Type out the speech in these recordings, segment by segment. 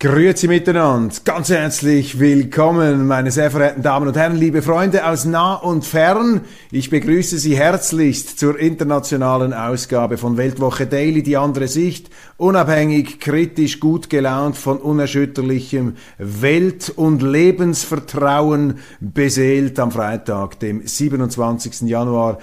Grüezi miteinander, ganz herzlich willkommen, meine sehr verehrten Damen und Herren, liebe Freunde aus nah und fern. Ich begrüße Sie herzlichst zur internationalen Ausgabe von Weltwoche Daily, die andere Sicht, unabhängig, kritisch, gut gelaunt, von unerschütterlichem Welt- und Lebensvertrauen beseelt am Freitag, dem 27. Januar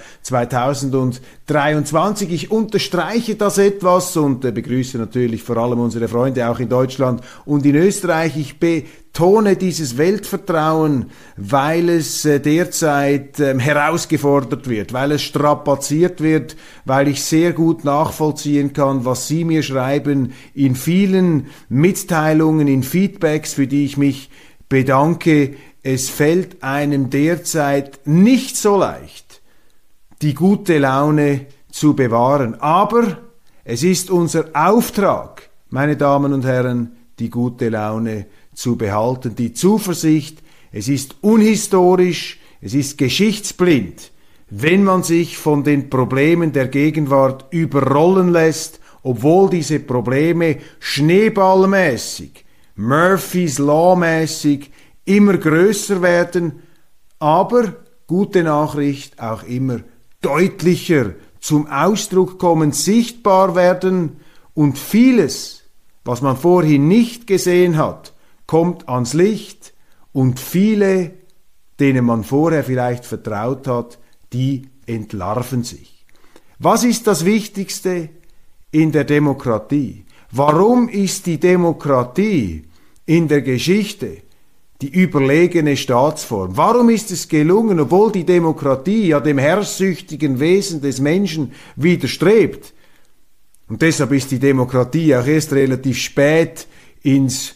2023. Ich unterstreiche das etwas und begrüße natürlich vor allem unsere Freunde auch in Deutschland und in Österreich. Ich betone dieses Weltvertrauen, weil es derzeit herausgefordert wird, weil es strapaziert wird, weil ich sehr gut nachvollziehen kann, was Sie mir schreiben in vielen Mitteilungen, in Feedbacks, für die ich mich bedanke. Es fällt einem derzeit nicht so leicht, die gute Laune zu bewahren. Aber es ist unser Auftrag, meine Damen und Herren, die gute Laune zu behalten, die Zuversicht. Es ist unhistorisch, es ist geschichtsblind, wenn man sich von den Problemen der Gegenwart überrollen lässt, obwohl diese Probleme schneeballmäßig, Murphys Law-mäßig immer größer werden, aber, gute Nachricht, auch immer deutlicher zum Ausdruck kommen, sichtbar werden und vieles, was man vorhin nicht gesehen hat, kommt ans Licht und viele, denen man vorher vielleicht vertraut hat, die entlarven sich. Was ist das Wichtigste in der Demokratie? Warum ist die Demokratie in der Geschichte die überlegene Staatsform? Warum ist es gelungen, obwohl die Demokratie ja dem herrschsüchtigen Wesen des Menschen widerstrebt? Und deshalb ist die Demokratie auch erst relativ spät ins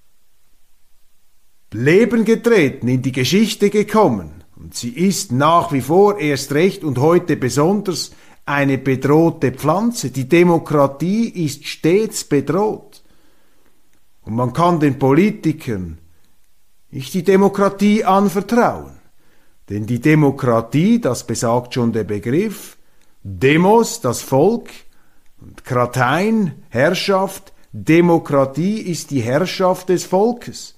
Leben getreten, in die Geschichte gekommen. Und sie ist nach wie vor erst recht und heute besonders eine bedrohte Pflanze. Die Demokratie ist stets bedroht. Und man kann den Politikern nicht die Demokratie anvertrauen. Denn die Demokratie, das besagt schon der Begriff, Demos, das Volk, und Kratein, Herrschaft, Demokratie ist die Herrschaft des Volkes.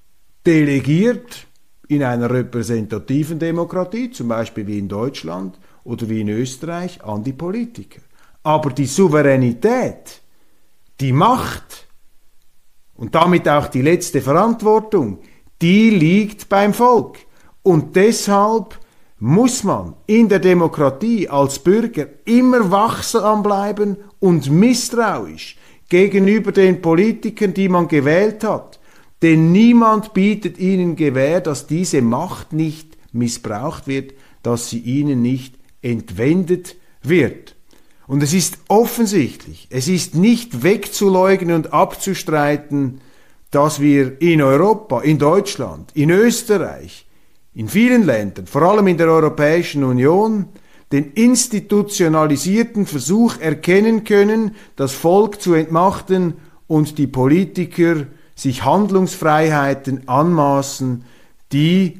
Delegiert in einer repräsentativen Demokratie, zum Beispiel wie in Deutschland oder wie in Österreich, an die Politiker. Aber die Souveränität, die Macht und damit auch die letzte Verantwortung, die liegt beim Volk. Und deshalb muss man in der Demokratie als Bürger immer wachsam bleiben und misstrauisch gegenüber den Politikern, die man gewählt hat. Denn niemand bietet ihnen Gewähr, dass diese Macht nicht missbraucht wird, dass sie ihnen nicht entwendet wird. Und es ist offensichtlich, es ist nicht wegzuleugnen und abzustreiten, dass wir in Europa, in Deutschland, in Österreich, in vielen Ländern, vor allem in der Europäischen Union, den institutionalisierten Versuch erkennen können, das Volk zu entmachten und die Politiker sich Handlungsfreiheiten anmaßen, die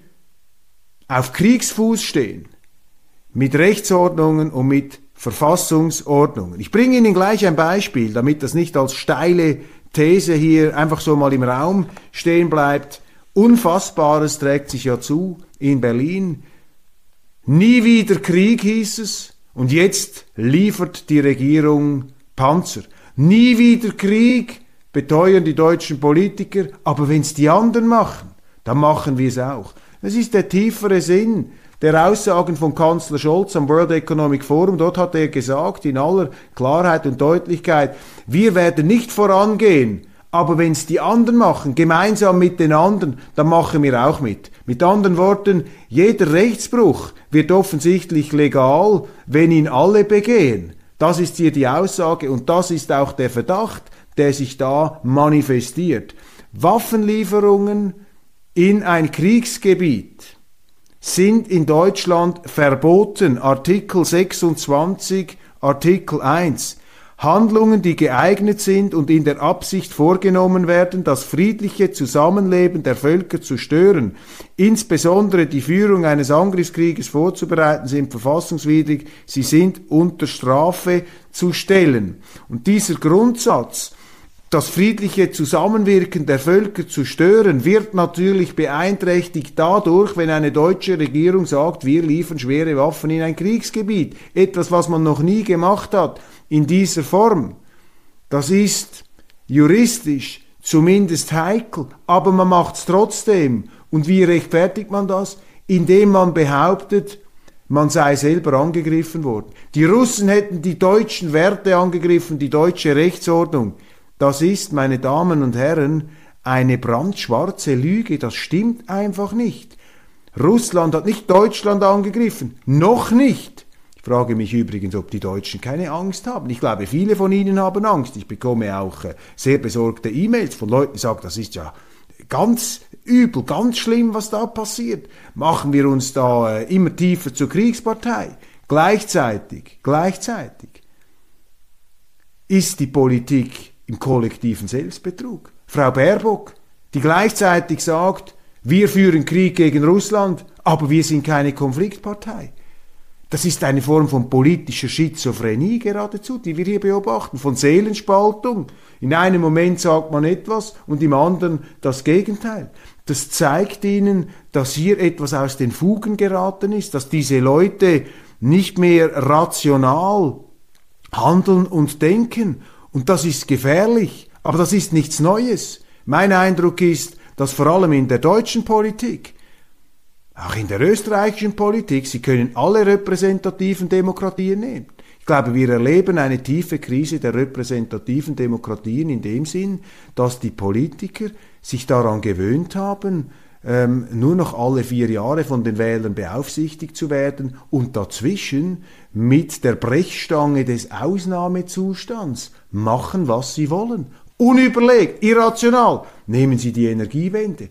auf Kriegsfuß stehen, mit Rechtsordnungen und mit Verfassungsordnungen. Ich bringe Ihnen gleich ein Beispiel, damit das nicht als steile These hier einfach so mal im Raum stehen bleibt. Unfassbares trägt sich ja zu in Berlin. Nie wieder Krieg hieß es und jetzt liefert die Regierung Panzer. Nie wieder Krieg, beteuern die deutschen Politiker, aber wenn es die anderen machen, dann machen wir es auch. Das ist der tiefere Sinn der Aussagen von Kanzler Scholz am World Economic Forum. Dort hat er gesagt, in aller Klarheit und Deutlichkeit, wir werden nicht vorangehen, aber wenn es die anderen machen, gemeinsam mit den anderen, dann machen wir auch mit. Mit anderen Worten, jeder Rechtsbruch wird offensichtlich legal, wenn ihn alle begehen. Das ist hier die Aussage und das ist auch der Verdacht, der sich da manifestiert. Waffenlieferungen in ein Kriegsgebiet sind in Deutschland verboten. Artikel 26, Artikel 1. Handlungen, die geeignet sind und in der Absicht vorgenommen werden, das friedliche Zusammenleben der Völker zu stören, insbesondere die Führung eines Angriffskrieges vorzubereiten, sind verfassungswidrig, sie sind unter Strafe zu stellen. Und dieser Grundsatz, das friedliche Zusammenwirken der Völker zu stören, wird natürlich beeinträchtigt dadurch, wenn eine deutsche Regierung sagt, wir liefern schwere Waffen in ein Kriegsgebiet. Etwas, was man noch nie gemacht hat in dieser Form. Das ist juristisch zumindest heikel, aber man macht es trotzdem. Und wie rechtfertigt man das? Indem man behauptet, man sei selber angegriffen worden. Die Russen hätten die deutschen Werte angegriffen, die deutsche Rechtsordnung. Das ist, meine Damen und Herren, eine brandschwarze Lüge. Das stimmt einfach nicht. Russland hat nicht Deutschland angegriffen. Noch nicht. Ich frage mich übrigens, ob die Deutschen keine Angst haben. Ich glaube, viele von ihnen haben Angst. Ich bekomme auch sehr besorgte E-Mails von Leuten, die sagen, das ist ja ganz übel, ganz schlimm, was da passiert. Machen wir uns da immer tiefer zur Kriegspartei. Gleichzeitig ist die Politik im kollektiven Selbstbetrug. Frau Baerbock, die gleichzeitig sagt, wir führen Krieg gegen Russland, aber wir sind keine Konfliktpartei. Das ist eine Form von politischer Schizophrenie geradezu, die wir hier beobachten, von Seelenspaltung. In einem Moment sagt man etwas und im anderen das Gegenteil. Das zeigt Ihnen, dass hier etwas aus den Fugen geraten ist, dass diese Leute nicht mehr rational handeln und denken. Und das ist gefährlich, aber das ist nichts Neues. Mein Eindruck ist, dass vor allem in der deutschen Politik, auch in der österreichischen Politik, Sie können alle repräsentativen Demokratien nehmen. Ich glaube, wir erleben eine tiefe Krise der repräsentativen Demokratien in dem Sinn, dass die Politiker sich daran gewöhnt haben, nur noch alle 4 Jahre von den Wählern beaufsichtigt zu werden und dazwischen mit der Brechstange des Ausnahmezustands machen, was sie wollen. Unüberlegt, irrational. Nehmen Sie die Energiewende.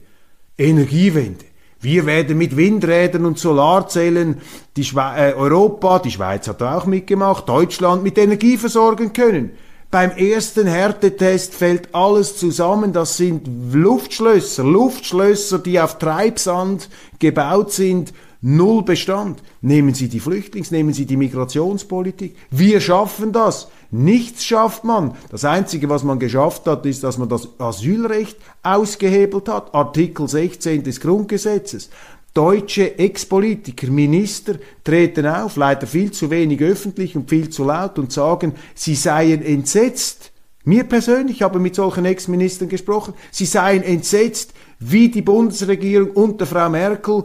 Wir werden mit Windrädern und Solarzellen Europa, die Schweiz hat da auch mitgemacht, Deutschland mit Energie versorgen können. Beim ersten Härtetest fällt alles zusammen. Das sind Luftschlösser, die auf Treibsand gebaut sind. Null Bestand. Nehmen Sie die nehmen Sie die Migrationspolitik. Wir schaffen das. Nichts schafft man. Das Einzige, was man geschafft hat, ist, dass man das Asylrecht ausgehebelt hat. Artikel 16 des Grundgesetzes. Deutsche Ex-Politiker, Minister treten auf, leider viel zu wenig öffentlich und viel zu laut und sagen, sie seien entsetzt. Mir persönlich, ich habe mit solchen Ex-Ministern gesprochen, sie seien entsetzt, wie die Bundesregierung unter Frau Merkel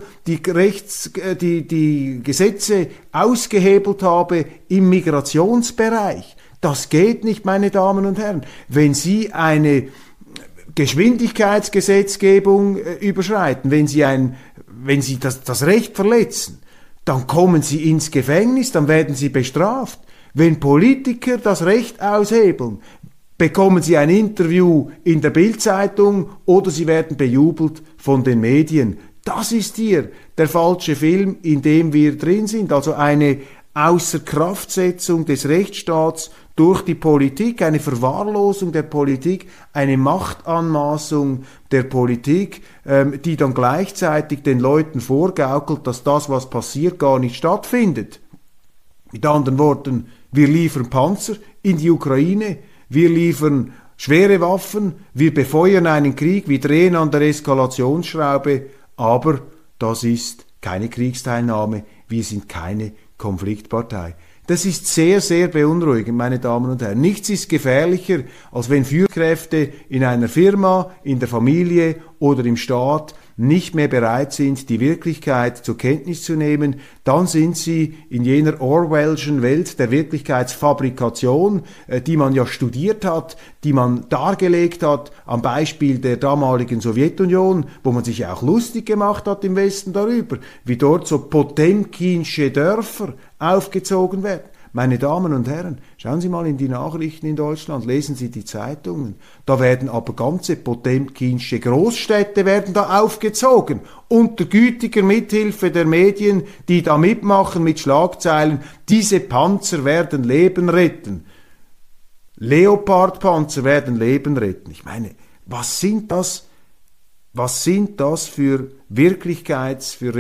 die Gesetze ausgehebelt habe im Migrationsbereich. Das geht nicht, meine Damen und Herren. Wenn Sie eine Geschwindigkeitsgesetzgebung überschreiten, wenn Sie das Recht verletzen, dann kommen Sie ins Gefängnis, dann werden Sie bestraft. Wenn Politiker das Recht aushebeln, bekommen Sie ein Interview in der Bild-Zeitung oder Sie werden bejubelt von den Medien. Das ist hier der falsche Film, in dem wir drin sind. Also eine Außerkraftsetzung des Rechtsstaats durch die Politik, eine Verwahrlosung der Politik, eine Machtanmaßung der Politik, die dann gleichzeitig den Leuten vorgaukelt, dass das, was passiert, gar nicht stattfindet. Mit anderen Worten, wir liefern Panzer in die Ukraine, wir liefern schwere Waffen, wir befeuern einen Krieg, wir drehen an der Eskalationsschraube, aber das ist keine Kriegsteilnahme, wir sind keine Konfliktpartei. Das ist sehr, sehr beunruhigend, meine Damen und Herren. Nichts ist gefährlicher, als wenn Führungskräfte in einer Firma, in der Familie oder im Staat nicht mehr bereit sind, die Wirklichkeit zur Kenntnis zu nehmen. Dann sind sie in jener Orwellschen Welt der Wirklichkeitsfabrikation, die man ja studiert hat, die man dargelegt hat am Beispiel der damaligen Sowjetunion, wo man sich ja auch lustig gemacht hat im Westen darüber, wie dort so Potemkinsche Dörfer aufgezogen werden. Meine Damen und Herren, schauen Sie mal in die Nachrichten in Deutschland, lesen Sie die Zeitungen. Da werden aber ganze Potemkinsche Großstädte werden da aufgezogen, unter gütiger Mithilfe der Medien, die da mitmachen mit Schlagzeilen, diese Panzer werden Leben retten. Leopardpanzer werden Leben retten. Ich meine, was sind das für für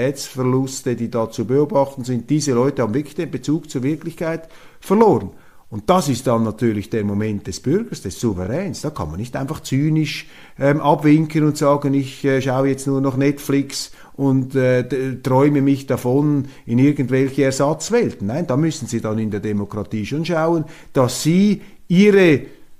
Realitätsverluste, die da zu beobachten sind? Diese Leute haben wirklich den Bezug zur Wirklichkeit verloren. Und das ist dann natürlich der Moment des Bürgers, des Souveräns. Da kann man nicht einfach zynisch abwinken und sagen, ich schaue jetzt nur noch Netflix und träume mich davon in irgendwelche Ersatzwelten. Nein, da müssen Sie dann in der Demokratie schon schauen, dass Sie Ihre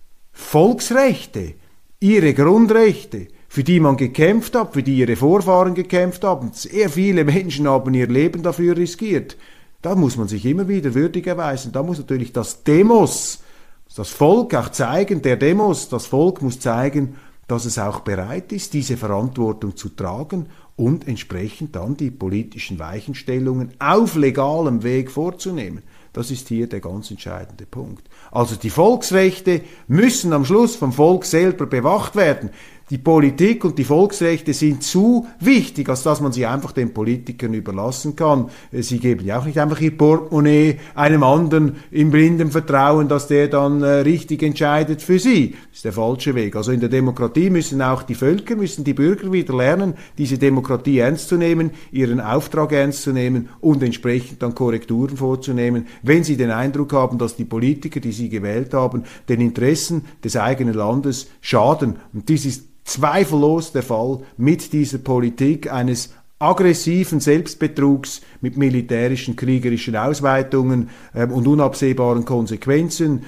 Volksrechte, Ihre Grundrechte, für die man gekämpft hat, für die Ihre Vorfahren gekämpft haben, sehr viele Menschen haben ihr Leben dafür riskiert. Da muss man sich immer wieder würdig erweisen. Da muss natürlich das Demos, das Volk auch zeigen, das Volk muss zeigen, dass es auch bereit ist, diese Verantwortung zu tragen und entsprechend dann die politischen Weichenstellungen auf legalem Weg vorzunehmen. Das ist hier der ganz entscheidende Punkt. Also die Volksrechte müssen am Schluss vom Volk selber bewacht werden. Die Politik und die Volksrechte sind zu wichtig, als dass man sie einfach den Politikern überlassen kann. Sie geben ja auch nicht einfach ihr Portemonnaie einem anderen im blinden Vertrauen, dass der dann richtig entscheidet für sie. Das ist der falsche Weg. Also in der Demokratie müssen auch die Völker, müssen die Bürger wieder lernen, diese Demokratie ernst zu nehmen, ihren Auftrag ernst zu nehmen und entsprechend dann Korrekturen vorzunehmen, wenn sie den Eindruck haben, dass die Politiker, die sie gewählt haben, den Interessen des eigenen Landes schaden. Und dies ist zweifellos der Fall mit dieser Politik eines aggressiven Selbstbetrugs mit militärischen, kriegerischen Ausweitungen und unabsehbaren Konsequenzen.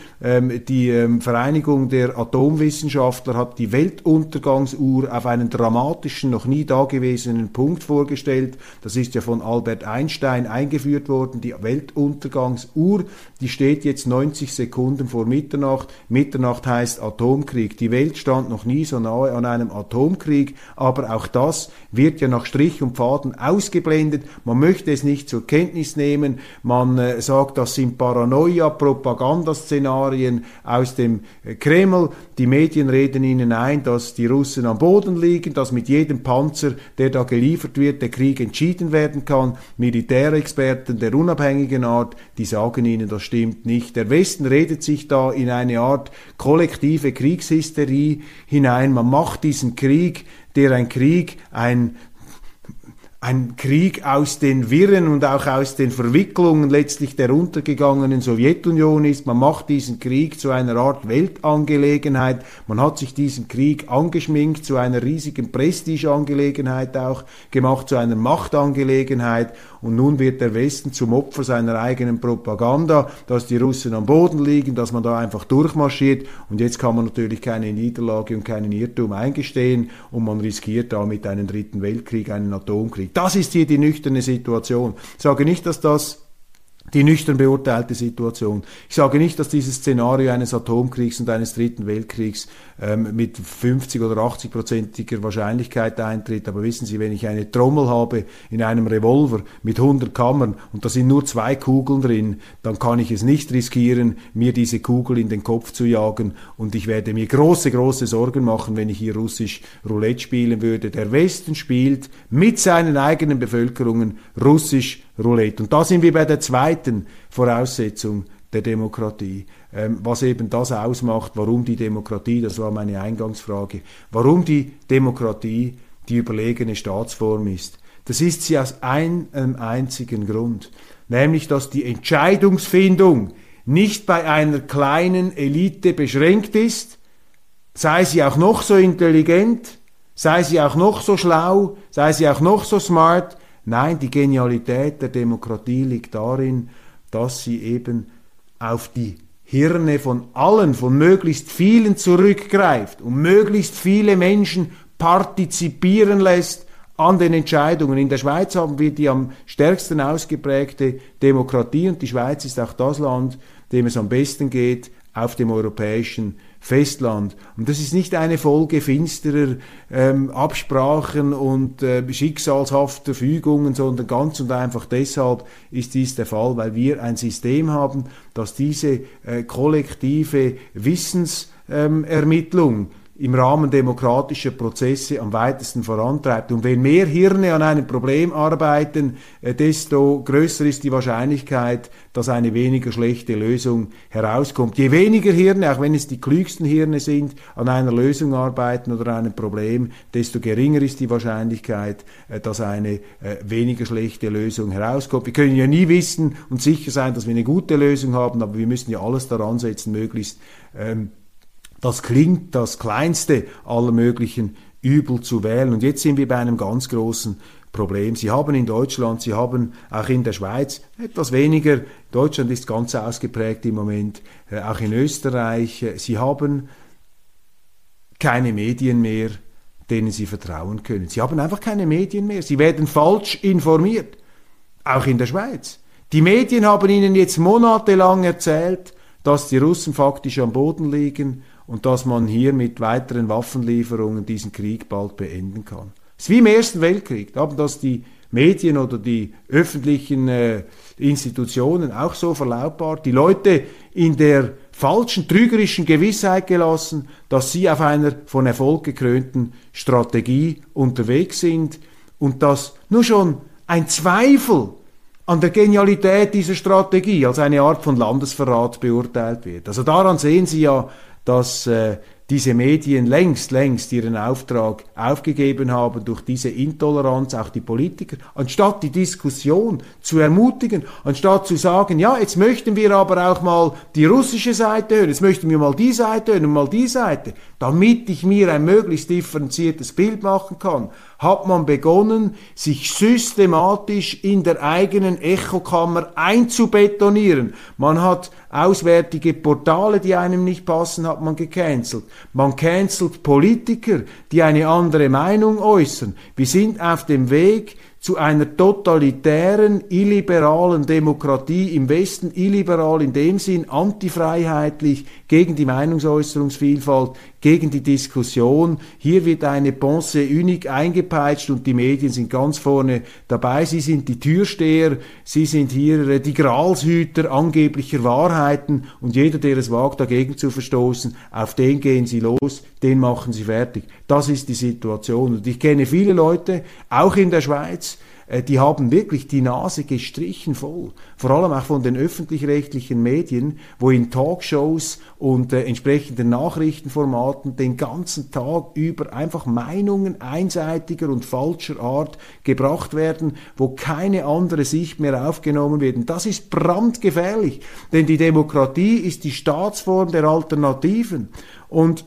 Die Vereinigung der Atomwissenschaftler hat die Weltuntergangsuhr auf einen dramatischen, noch nie dagewesenen Punkt vorgestellt. Das ist ja von Albert Einstein eingeführt worden. Die Weltuntergangsuhr, die steht jetzt 90 Sekunden vor Mitternacht. Mitternacht heißt Atomkrieg. Die Welt stand noch nie so nahe an einem Atomkrieg, aber auch das wird ja nach Strich und Faden ausgeblendet. Man möchte es nicht zur Kenntnis nehmen. Man sagt, das sind Paranoia, Propagandaszenarien aus dem Kreml. Die Medien reden ihnen ein, dass die Russen am Boden liegen, dass mit jedem Panzer, der da geliefert wird, der Krieg entschieden werden kann. Militärexperten der unabhängigen Art, die sagen ihnen, das stimmt nicht. Der Westen redet sich da in eine Art kollektive Kriegshysterie hinein. Man macht diesen Krieg, der ein Krieg aus den Wirren und auch aus den Verwicklungen letztlich der untergegangenen Sowjetunion ist. Man macht diesen Krieg zu einer Art Weltangelegenheit. Man hat sich diesen Krieg angeschminkt, zu einer riesigen Prestigeangelegenheit auch gemacht, zu einer Machtangelegenheit. Und nun wird der Westen zum Opfer seiner eigenen Propaganda, dass die Russen am Boden liegen, dass man da einfach durchmarschiert. Und jetzt kann man natürlich keine Niederlage und keinen Irrtum eingestehen und man riskiert damit einen dritten Weltkrieg, einen Atomkrieg. Das ist hier die nüchterne Situation. Ich sage nicht, dass das die nüchtern beurteilte Situation. Ich sage nicht, dass dieses Szenario eines Atomkriegs und eines dritten Weltkriegs mit 50 oder 80-prozentiger Wahrscheinlichkeit eintritt. Aber wissen Sie, wenn ich eine Trommel habe in einem Revolver mit 100 Kammern und da sind nur 2 Kugeln drin, dann kann ich es nicht riskieren, mir diese Kugel in den Kopf zu jagen. Und ich werde mir große, große Sorgen machen, wenn ich hier russisch Roulette spielen würde. Der Westen spielt mit seinen eigenen Bevölkerungen russisch Roulette. Und da sind wir bei der zweiten Voraussetzung der Demokratie. Was eben das ausmacht, warum die Demokratie, das war meine Eingangsfrage, warum die Demokratie die überlegene Staatsform ist. Das ist sie aus einem einzigen Grund, nämlich dass die Entscheidungsfindung nicht bei einer kleinen Elite beschränkt ist, sei sie auch noch so intelligent, sei sie auch noch so schlau, sei sie auch noch so smart. Nein, die Genialität der Demokratie liegt darin, dass sie eben auf die Hirne von allen, von möglichst vielen zurückgreift und möglichst viele Menschen partizipieren lässt an den Entscheidungen. In der Schweiz haben wir die am stärksten ausgeprägte Demokratie und die Schweiz ist auch das Land, dem es am besten geht auf dem europäischen Festland. Und das ist nicht eine Folge finsterer Absprachen und schicksalshafter Fügungen, sondern ganz und einfach deshalb ist dies der Fall, weil wir ein System haben, das diese kollektive Wissensermittlung im Rahmen demokratischer Prozesse am weitesten vorantreibt. Und wenn mehr Hirne an einem Problem arbeiten, desto größer ist die Wahrscheinlichkeit, dass eine weniger schlechte Lösung herauskommt. Je weniger Hirne, auch wenn es die klügsten Hirne sind, an einer Lösung arbeiten oder einem Problem, desto geringer ist die Wahrscheinlichkeit, dass eine weniger schlechte Lösung herauskommt. Wir können ja nie wissen und sicher sein, dass wir eine gute Lösung haben, aber wir müssen ja alles daran setzen, möglichst das klingt das kleinste aller möglichen Übel zu wählen. Und jetzt sind wir bei einem ganz großen Problem. Sie haben in Deutschland, Sie haben auch in der Schweiz etwas weniger, Deutschland ist ganz ausgeprägt im Moment, auch in Österreich, Sie haben keine Medien mehr, denen Sie vertrauen können. Sie haben einfach keine Medien mehr. Sie werden falsch informiert, auch in der Schweiz. Die Medien haben Ihnen jetzt monatelang erzählt, dass die Russen faktisch am Boden liegen und dass man hier mit weiteren Waffenlieferungen diesen Krieg bald beenden kann. Es ist wie im Ersten Weltkrieg, da haben das die Medien oder die öffentlichen Institutionen auch so verlautbart, die Leute in der falschen, trügerischen Gewissheit gelassen, dass sie auf einer von Erfolg gekrönten Strategie unterwegs sind und dass nur schon ein Zweifel an der Genialität dieser Strategie als eine Art von Landesverrat beurteilt wird. Also daran sehen Sie ja, dass diese Medien längst ihren Auftrag aufgegeben haben durch diese Intoleranz, auch die Politiker, anstatt die Diskussion zu ermutigen, anstatt zu sagen, ja, jetzt möchten wir aber auch mal die russische Seite hören, jetzt möchten wir mal die Seite hören und mal die Seite, damit ich mir ein möglichst differenziertes Bild machen kann, hat man begonnen, sich systematisch in der eigenen Echokammer einzubetonieren. Man hat auswärtige Portale, die einem nicht passen, hat man gecancelt. Man cancelt Politiker, die eine andere Meinung äußern. Wir sind auf dem Weg zu einer totalitären, illiberalen Demokratie im Westen, illiberal in dem Sinn, antifreiheitlich, gegen die Meinungsäußerungsvielfalt, gegen die Diskussion. Hier wird eine Pensée unique eingepeitscht und die Medien sind ganz vorne dabei. Sie sind die Türsteher, sie sind hier die Gralshüter angeblicher Wahrheiten und jeder, der es wagt, dagegen zu verstoßen, auf den gehen sie los, den machen sie fertig. Das ist die Situation. Und ich kenne viele Leute, auch in der Schweiz, die haben wirklich die Nase gestrichen voll, vor allem auch von den öffentlich-rechtlichen Medien, wo in Talkshows und entsprechenden Nachrichtenformaten den ganzen Tag über einfach Meinungen einseitiger und falscher Art gebracht werden, wo keine andere Sicht mehr aufgenommen wird. Und das ist brandgefährlich, denn die Demokratie ist die Staatsform der Alternativen. Und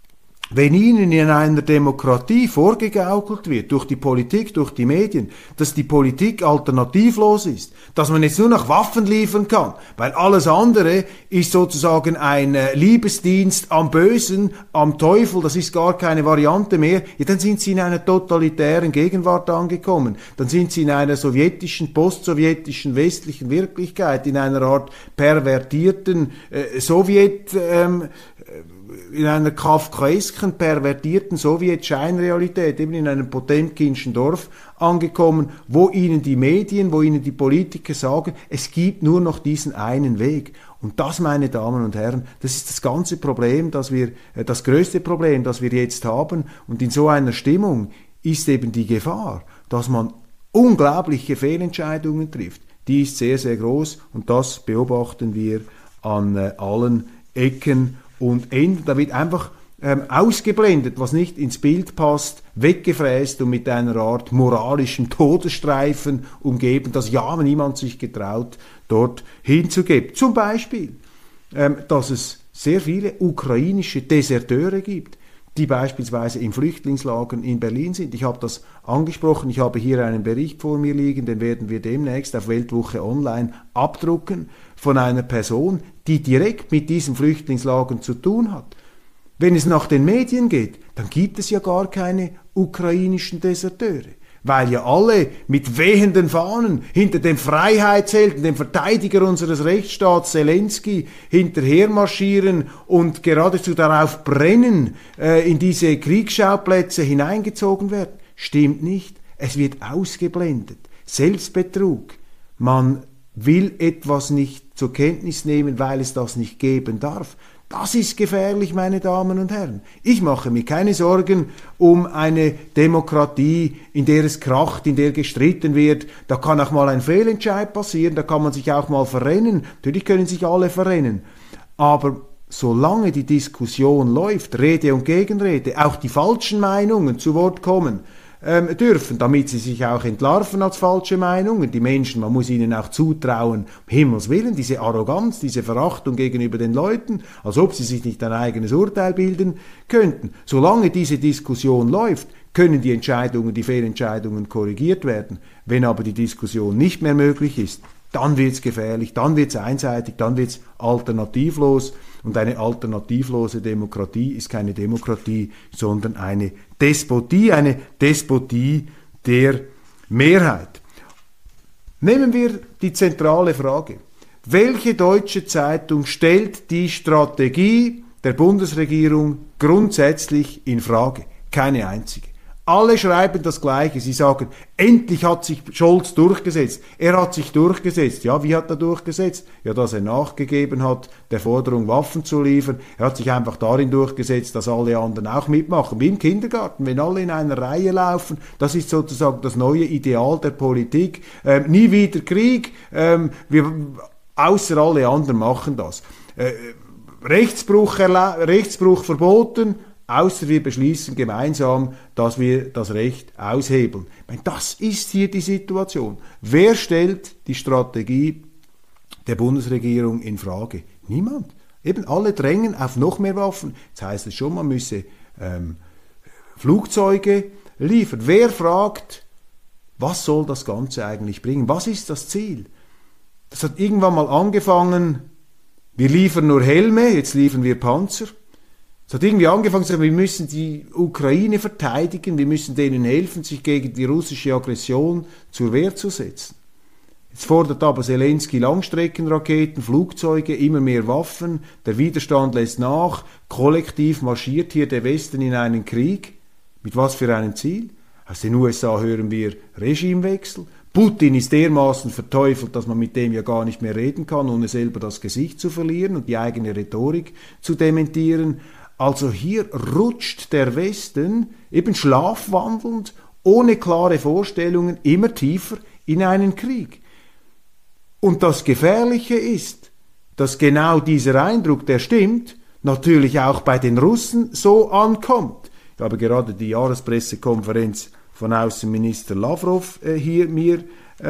wenn Ihnen in einer Demokratie vorgegaukelt wird, durch die Politik, durch die Medien, dass die Politik alternativlos ist, dass man jetzt nur noch Waffen liefern kann, weil alles andere ist sozusagen ein Liebesdienst am Bösen, am Teufel, das ist gar keine Variante mehr, ja, dann sind Sie in einer totalitären Gegenwart angekommen. Dann sind Sie in einer sowjetischen, postsowjetischen, westlichen Wirklichkeit, in einer Art pervertierten in einer kafkaesken, pervertierten Sowjet-Scheinrealität, eben in einem Potemkinschen Dorf angekommen, wo Ihnen die Medien, wo Ihnen die Politiker sagen, es gibt nur noch diesen einen Weg. Und das, meine Damen und Herren, das ist das ganze Problem, das größte Problem, das wir jetzt haben. Und in so einer Stimmung ist eben die Gefahr, dass man unglaubliche Fehlentscheidungen trifft. Die ist sehr, sehr groß und das beobachten wir an allen Ecken und Enden. Da wird einfach ausgeblendet, was nicht ins Bild passt, weggefräst und mit einer Art moralischen Todesstreifen umgeben, dass ja niemand sich getraut, dort hinzugeben. Zum Beispiel, dass es sehr viele ukrainische Deserteure gibt, die beispielsweise in Flüchtlingslagern in Berlin sind. Ich habe das angesprochen, ich habe hier einen Bericht vor mir liegen, den werden wir demnächst auf Weltwoche Online abdrucken, von einer Person, die direkt mit diesen Flüchtlingslagern zu tun hat. Wenn es nach den Medien geht, dann gibt es ja gar keine ukrainischen Deserteure, weil ja alle mit wehenden Fahnen hinter dem Freiheitshelden, dem Verteidiger unseres Rechtsstaats Zelensky, hinterher marschieren und geradezu darauf brennen, in diese Kriegsschauplätze hineingezogen werden. Stimmt nicht. Es wird ausgeblendet. Selbstbetrug. Man will etwas nicht zur Kenntnis nehmen, weil es das nicht geben darf. Das ist gefährlich, meine Damen und Herren. Ich mache mir keine Sorgen um eine Demokratie, in der es kracht, in der gestritten wird. Da kann auch mal ein Fehlentscheid passieren, da kann man sich auch mal verrennen. Natürlich können sich alle verrennen. Aber solange die Diskussion läuft, Rede und Gegenrede, auch die falschen Meinungen zu Wort kommen dürfen, damit sie sich auch entlarven als falsche Meinungen. Die Menschen, man muss ihnen auch zutrauen, um Himmels Willen, diese Arroganz, diese Verachtung gegenüber den Leuten, als ob sie sich nicht ein eigenes Urteil bilden könnten. Solange diese Diskussion läuft, können die Entscheidungen, die Fehlentscheidungen korrigiert werden. Wenn aber die Diskussion nicht mehr möglich ist, dann wird es gefährlich, dann wird es einseitig, dann wird es alternativlos. Und eine alternativlose Demokratie ist keine Demokratie, sondern eine Despotie der Mehrheit. Nehmen wir die zentrale Frage. Welche deutsche Zeitung stellt die Strategie der Bundesregierung grundsätzlich in Frage? Keine einzige. Alle schreiben das Gleiche. Sie sagen, endlich hat sich Scholz durchgesetzt. Er hat sich durchgesetzt. Ja, wie hat er durchgesetzt? Ja, dass er nachgegeben hat, der Forderung Waffen zu liefern. Er hat sich einfach darin durchgesetzt, dass alle anderen auch mitmachen. Wie im Kindergarten, wenn alle in einer Reihe laufen. Das ist sozusagen das neue Ideal der Politik. Nie wieder Krieg. Außer alle anderen machen das. Rechtsbruch verboten. Außer wir beschließen gemeinsam, dass wir das Recht aushebeln. Das ist hier die Situation. Wer stellt die Strategie der Bundesregierung in Frage? Niemand. Eben alle drängen auf noch mehr Waffen. Jetzt heißt es schon, man müsse Flugzeuge liefern. Wer fragt, was soll das Ganze eigentlich bringen? Was ist das Ziel? Das hat irgendwann mal angefangen, wir liefern nur Helme, jetzt liefern wir Panzer. Es hat irgendwie angefangen zu sagen, wir müssen die Ukraine verteidigen, wir müssen denen helfen, sich gegen die russische Aggression zur Wehr zu setzen. Jetzt fordert aber Zelensky Langstreckenraketen, Flugzeuge, immer mehr Waffen, der Widerstand lässt nach, kollektiv marschiert hier der Westen in einen Krieg. Mit was für einem Ziel? Aus den USA hören wir Regimewechsel. Putin ist dermaßen verteufelt, dass man mit dem ja gar nicht mehr reden kann, ohne selber das Gesicht zu verlieren und die eigene Rhetorik zu dementieren. Also hier rutscht der Westen eben schlafwandelnd, ohne klare Vorstellungen, immer tiefer in einen Krieg. Und das Gefährliche ist, dass genau dieser Eindruck, der stimmt, natürlich auch bei den Russen so ankommt. Ich habe gerade die Jahrespressekonferenz von Außenminister Lavrov hier mir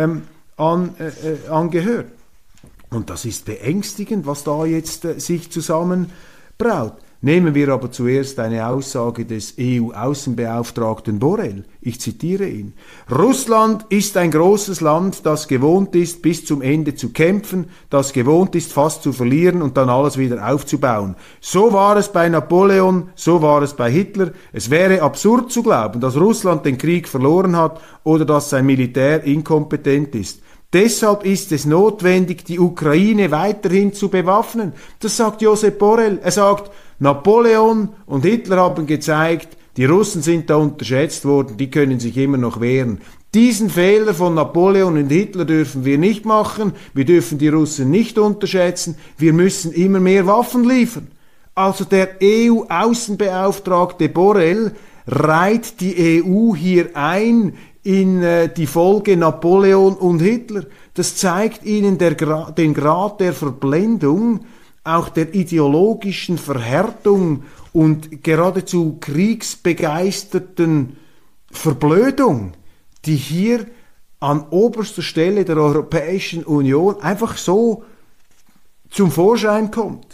angehört. Und das ist beängstigend, was da jetzt sich zusammenbraut. Nehmen wir aber zuerst eine Aussage des EU-Außenbeauftragten Borrell. Ich zitiere ihn. Russland ist ein großes Land, das gewohnt ist, bis zum Ende zu kämpfen, das gewohnt ist, fast zu verlieren und dann alles wieder aufzubauen. So war es bei Napoleon, so war es bei Hitler. Es wäre absurd zu glauben, dass Russland den Krieg verloren hat oder dass sein Militär inkompetent ist. Deshalb ist es notwendig, die Ukraine weiterhin zu bewaffnen. Das sagt Josep Borrell. Er sagt, Napoleon und Hitler haben gezeigt, die Russen sind da unterschätzt worden, die können sich immer noch wehren. Diesen Fehler von Napoleon und Hitler dürfen wir nicht machen, wir dürfen die Russen nicht unterschätzen, wir müssen immer mehr Waffen liefern. Also der EU-Außenbeauftragte Borrell reiht die EU hier ein in die Folge Napoleon und Hitler. Das zeigt Ihnen den Grad der Verblendung, auch der ideologischen Verhärtung und geradezu kriegsbegeisterten Verblödung, die hier an oberster Stelle der Europäischen Union einfach so zum Vorschein kommt.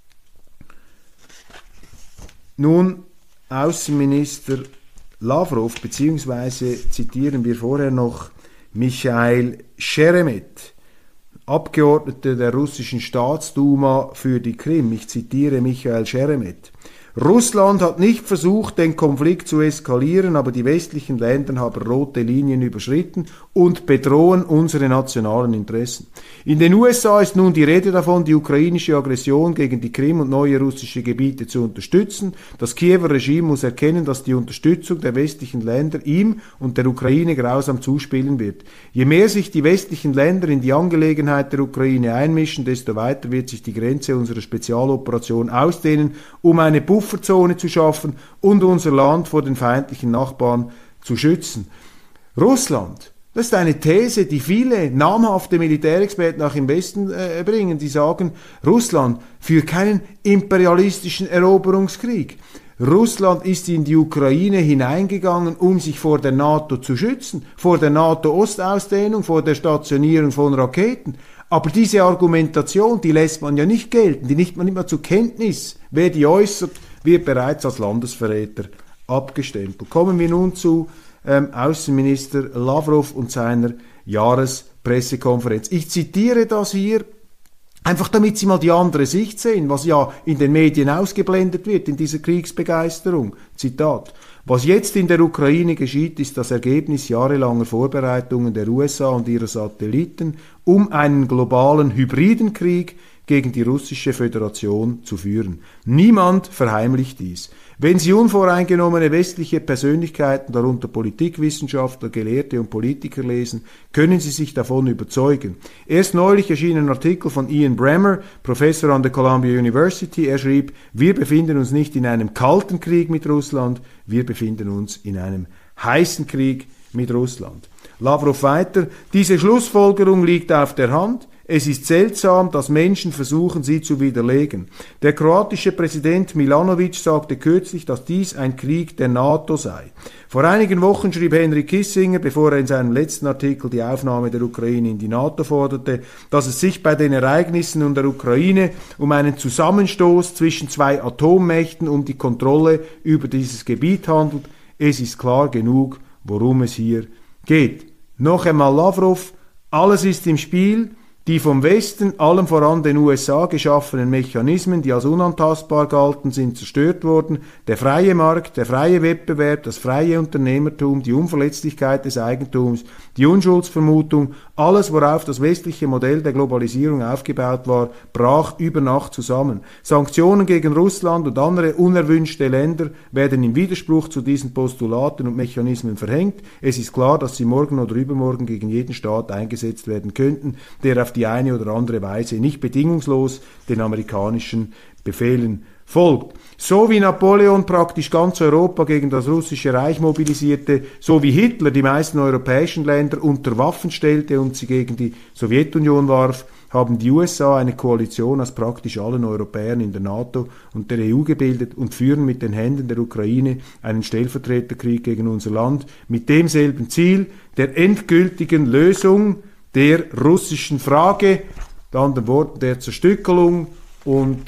Nun, Außenminister Lavrov, beziehungsweise zitieren wir vorher noch Michail Sheremet, Abgeordneter der russischen Staatsduma für die Krim. Ich zitiere Michail Sheremet. Russland hat nicht versucht, den Konflikt zu eskalieren, aber die westlichen Länder haben rote Linien überschritten und bedrohen unsere nationalen Interessen. In den USA ist nun die Rede davon, die ukrainische Aggression gegen die Krim und neue russische Gebiete zu unterstützen. Das Kiewer Regime muss erkennen, dass die Unterstützung der westlichen Länder ihm und der Ukraine grausam zuspielen wird. Je mehr sich die westlichen Länder in die Angelegenheit der Ukraine einmischen, desto weiter wird sich die Grenze unserer Spezialoperation ausdehnen, um eine Pufferzone zu schaffen und unser Land vor den feindlichen Nachbarn zu schützen. Russland, das ist eine These, die viele namhafte Militärexperten auch im Westen bringen, die sagen, Russland führt keinen imperialistischen Eroberungskrieg. Russland ist in die Ukraine hineingegangen, um sich vor der NATO zu schützen, vor der NATO-Ostausdehnung, vor der Stationierung von Raketen. Aber diese Argumentation, die lässt man ja nicht gelten, die nimmt man immer zur Kenntnis. Wer die äußert, wird bereits als Landesverräter abgestempelt. Kommen wir nun zu Außenminister Lavrov und seiner Jahrespressekonferenz. Ich zitiere das hier, einfach damit Sie mal die andere Sicht sehen, was ja in den Medien ausgeblendet wird, in dieser Kriegsbegeisterung. Zitat: Was jetzt in der Ukraine geschieht, ist das Ergebnis jahrelanger Vorbereitungen der USA und ihrer Satelliten, um einen globalen hybriden Krieg gegen die russische Föderation zu führen. Niemand verheimlicht dies. Wenn Sie unvoreingenommene westliche Persönlichkeiten, darunter Politikwissenschaftler, Gelehrte und Politiker lesen, können Sie sich davon überzeugen. Erst neulich erschien ein Artikel von Ian Bremmer, Professor an der Columbia University. Er schrieb, wir befinden uns nicht in einem kalten Krieg mit Russland, wir befinden uns in einem heißen Krieg mit Russland. Lavrov weiter, diese Schlussfolgerung liegt auf der Hand. Es ist seltsam, dass Menschen versuchen, sie zu widerlegen. Der kroatische Präsident Milanovic sagte kürzlich, dass dies ein Krieg der NATO sei. Vor einigen Wochen schrieb Henry Kissinger, bevor er in seinem letzten Artikel die Aufnahme der Ukraine in die NATO forderte, dass es sich bei den Ereignissen in der Ukraine um einen Zusammenstoß zwischen zwei Atommächten um die Kontrolle über dieses Gebiet handelt. Es ist klar genug, worum es hier geht. Noch einmal Lavrov, alles ist im Spiel. Die vom Westen, allem voran den USA, geschaffenen Mechanismen, die als unantastbar galten, sind zerstört worden. Der freie Markt, der freie Wettbewerb, das freie Unternehmertum, die Unverletzlichkeit des Eigentums, die Unschuldsvermutung, alles, worauf das westliche Modell der Globalisierung aufgebaut war, brach über Nacht zusammen. Sanktionen gegen Russland und andere unerwünschte Länder werden im Widerspruch zu diesen Postulaten und Mechanismen verhängt. Es ist klar, dass sie morgen oder übermorgen gegen jeden Staat eingesetzt werden könnten, der auf die eine oder andere Weise nicht bedingungslos den amerikanischen Befehlen folgt. So wie Napoleon praktisch ganz Europa gegen das russische Reich mobilisierte, so wie Hitler die meisten europäischen Länder unter Waffen stellte und sie gegen die Sowjetunion warf, haben die USA eine Koalition aus praktisch allen Europäern in der NATO und der EU gebildet und führen mit den Händen der Ukraine einen Stellvertreterkrieg gegen unser Land mit demselben Ziel, der endgültigen Lösung der russischen Frage, mit anderen Worten der Zerstückelung und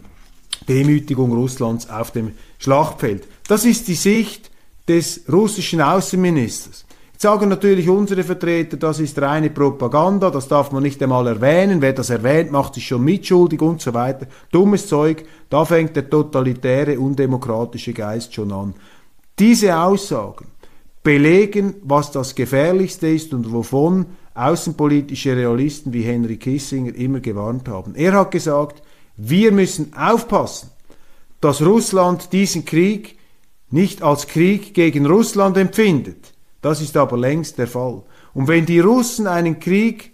Demütigung Russlands auf dem Schlachtfeld. Das ist die Sicht des russischen Außenministers. Jetzt sagen natürlich unsere Vertreter, das ist reine Propaganda, das darf man nicht einmal erwähnen, wer das erwähnt, macht sich schon mitschuldig und so weiter. Dummes Zeug, da fängt der totalitäre, undemokratische Geist schon an. Diese Aussagen belegen, was das Gefährlichste ist und wovon außenpolitische Realisten wie Henry Kissinger immer gewarnt haben. Er hat gesagt, wir müssen aufpassen, dass Russland diesen Krieg nicht als Krieg gegen Russland empfindet. Das ist aber längst der Fall. Und wenn die Russen einen Krieg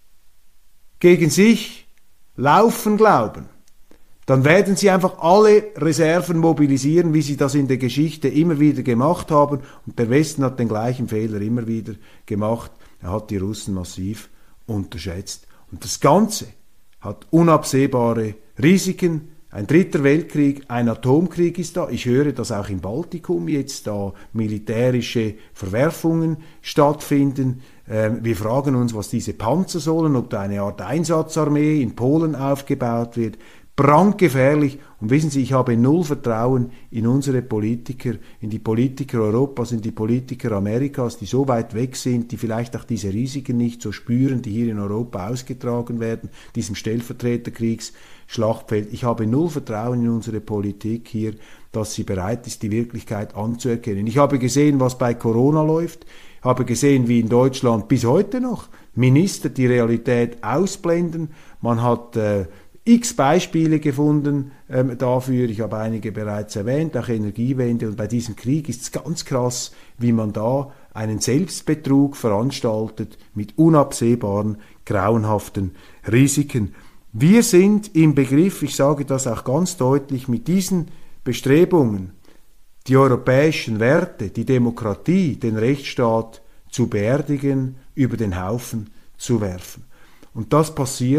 gegen sich laufen glauben, dann werden sie einfach alle Reserven mobilisieren, wie sie das in der Geschichte immer wieder gemacht haben. Und der Westen hat den gleichen Fehler immer wieder gemacht. Er hat die Russen massiv unterschätzt. Und das Ganze hat unabsehbare Risiken. Ein dritter Weltkrieg, ein Atomkrieg ist da. Ich höre, dass auch im Baltikum jetzt da militärische Verwerfungen stattfinden. Wir fragen uns, was diese Panzer sollen, ob da eine Art Einsatzarmee in Polen aufgebaut wird. brandgefährlich. Und wissen Sie, ich habe null Vertrauen in unsere Politiker, in die Politiker Europas, in die Politiker Amerikas, die so weit weg sind, die vielleicht auch diese Risiken nicht so spüren, die hier in Europa ausgetragen werden, diesem Stellvertreterkriegsschlachtfeld. Ich habe null Vertrauen in unsere Politik hier, dass sie bereit ist, die Wirklichkeit anzuerkennen. Ich habe gesehen, was bei Corona läuft. Ich habe gesehen, wie in Deutschland bis heute noch Minister die Realität ausblenden. Man hat x Beispiele gefunden dafür, ich habe einige bereits erwähnt, auch Energiewende, und bei diesem Krieg ist es ganz krass, wie man da einen Selbstbetrug veranstaltet mit unabsehbaren, grauenhaften Risiken. Wir sind im Begriff, ich sage das auch ganz deutlich, mit diesen Bestrebungen, die europäischen Werte, die Demokratie, den Rechtsstaat zu beerdigen, über den Haufen zu werfen. Und das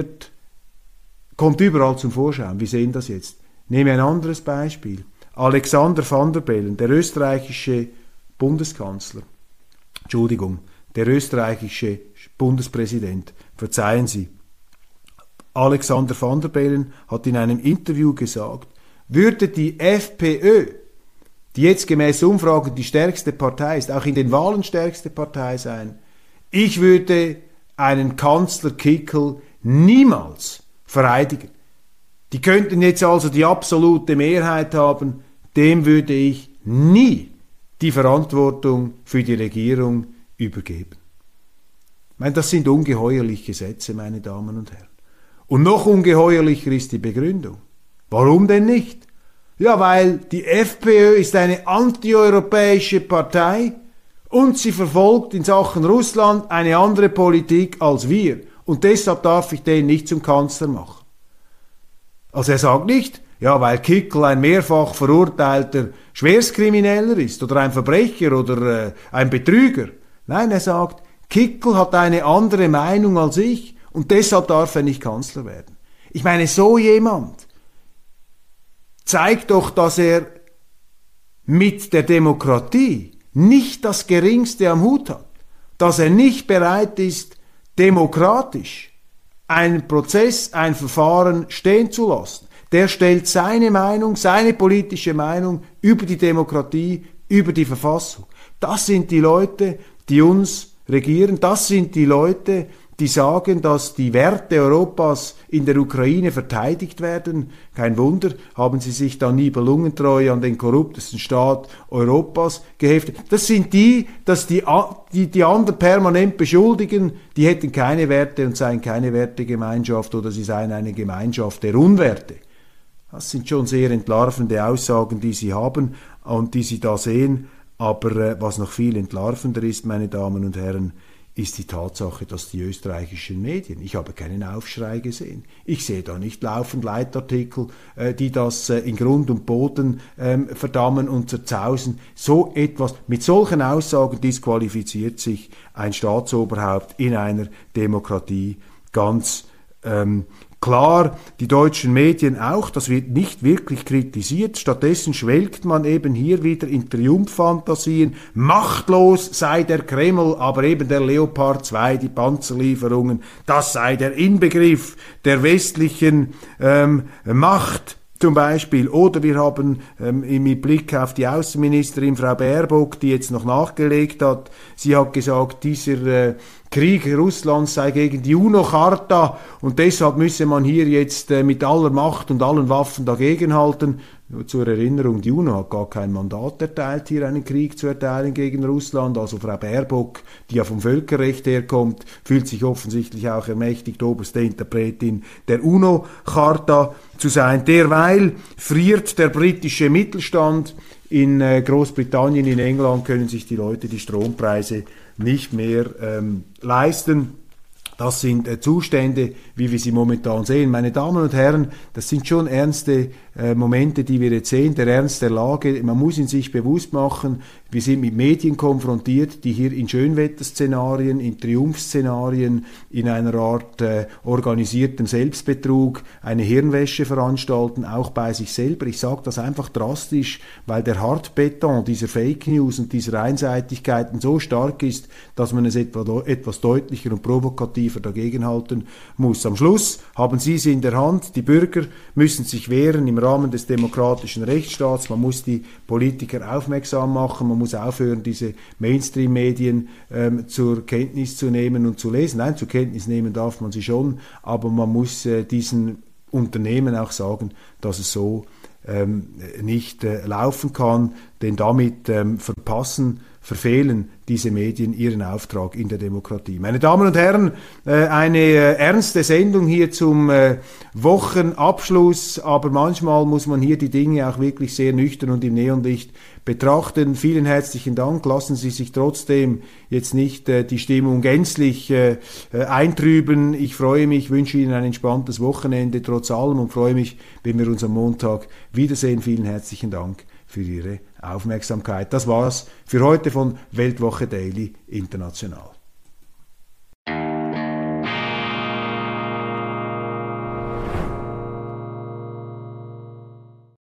kommt überall zum Vorschein. Wir sehen das jetzt. Nehme ein anderes Beispiel. Alexander Van der Bellen, der österreichische Bundeskanzler, der österreichische Bundespräsident, verzeihen Sie. Alexander Van der Bellen hat in einem Interview gesagt, würde die FPÖ, die jetzt gemäß Umfragen die stärkste Partei ist, auch in den Wahlen stärkste Partei sein, ich würde einen Kanzler Kickl niemals vereidigen. Die könnten jetzt also die absolute Mehrheit haben, dem würde ich nie die Verantwortung für die Regierung übergeben. Ich meine, das sind ungeheuerliche Sätze, meine Damen und Herren. Und noch ungeheuerlicher ist die Begründung. Warum denn nicht? Ja, weil die FPÖ ist eine antieuropäische Partei und sie verfolgt in Sachen Russland eine andere Politik als wir. Und deshalb darf ich den nicht zum Kanzler machen. Also er sagt nicht, ja, weil Kickl ein mehrfach verurteilter Schwerstkrimineller ist oder ein Verbrecher oder ein Betrüger. Nein, er sagt, Kickl hat eine andere Meinung als ich und deshalb darf er nicht Kanzler werden. Ich meine, so jemand zeigt doch, dass er mit der Demokratie nicht das Geringste am Hut hat, dass er nicht bereit ist, demokratisch einen Prozess, ein Verfahren stehen zu lassen. Der stellt seine Meinung, seine politische Meinung über die Demokratie, über die Verfassung. Das sind die Leute, die uns regieren. Das sind die Leute, die sagen, dass die Werte Europas in der Ukraine verteidigt werden. Kein Wunder, haben sie sich da nibelungentreu an den korruptesten Staat Europas geheftet. Das sind die anderen permanent beschuldigen, die hätten keine Werte und seien keine Wertegemeinschaft oder sie seien eine Gemeinschaft der Unwerte. Das sind schon sehr entlarvende Aussagen, die sie haben und die sie da sehen. Aber was noch viel entlarvender ist, meine Damen und Herren, ist die Tatsache, dass die österreichischen Medien, ich habe keinen Aufschrei gesehen, ich sehe da nicht laufend Leitartikel, die das in Grund und Boden verdammen und zerzausen. So etwas, mit solchen Aussagen disqualifiziert sich ein Staatsoberhaupt in einer Demokratie ganz klar, die deutschen Medien auch, das wird nicht wirklich kritisiert, stattdessen schwelgt man eben hier wieder in Triumphfantasien, machtlos sei der Kreml, aber eben der Leopard 2, die Panzerlieferungen, das sei der Inbegriff der westlichen Macht, zum Beispiel. Oder wir haben mit Blick auf die Außenministerin Frau Baerbock, die jetzt noch nachgelegt hat, sie hat gesagt, dieser Krieg Russlands sei gegen die UNO-Charta und deshalb müsse man hier jetzt mit aller Macht und allen Waffen dagegenhalten. Nur zur Erinnerung, die UNO hat gar kein Mandat erteilt, hier einen Krieg zu erteilen gegen Russland. Also Frau Baerbock, die ja vom Völkerrecht herkommt, fühlt sich offensichtlich auch ermächtigt, oberste Interpretin der UNO-Charta zu sein. Derweil friert der britische Mittelstand. In Großbritannien, in England können sich die Leute die Strompreise nicht mehr leisten. Das sind Zustände, wie wir sie momentan sehen. Meine Damen und Herren, das sind schon ernste Momente, die wir jetzt sehen, der Ernst der Lage. Man muss ihn sich bewusst machen, wir sind mit Medien konfrontiert, die hier in Schönwetterszenarien, in Triumphszenarien, in einer Art organisiertem Selbstbetrug eine Hirnwäsche veranstalten, auch bei sich selber. Ich sage das einfach drastisch, weil der Hartbeton dieser Fake News und dieser Einseitigkeiten so stark ist, dass man es etwas deutlicher und provokativer massiver dagegenhalten muss. Am Schluss haben Sie es in der Hand. Die Bürger müssen sich wehren im Rahmen des demokratischen Rechtsstaats. Man muss die Politiker aufmerksam machen. Man muss aufhören, diese Mainstream-Medien zur Kenntnis zu nehmen und zu lesen. Nein, zur Kenntnis nehmen darf man sie schon, aber man muss diesen Unternehmen auch sagen, dass es so nicht laufen kann, denn damit verfehlen diese Medien ihren Auftrag in der Demokratie. Meine Damen und Herren, eine ernste Sendung hier zum Wochenabschluss, aber manchmal muss man hier die Dinge auch wirklich sehr nüchtern und im Neonlicht betrachten. Vielen herzlichen Dank. Lassen Sie sich trotzdem jetzt nicht die Stimmung gänzlich eintrüben. Ich freue mich, wünsche Ihnen ein entspanntes Wochenende trotz allem und freue mich, wenn wir uns am Montag wiedersehen. Vielen herzlichen Dank für Ihre Aufmerksamkeit. Das war's für heute von Weltwoche Daily International.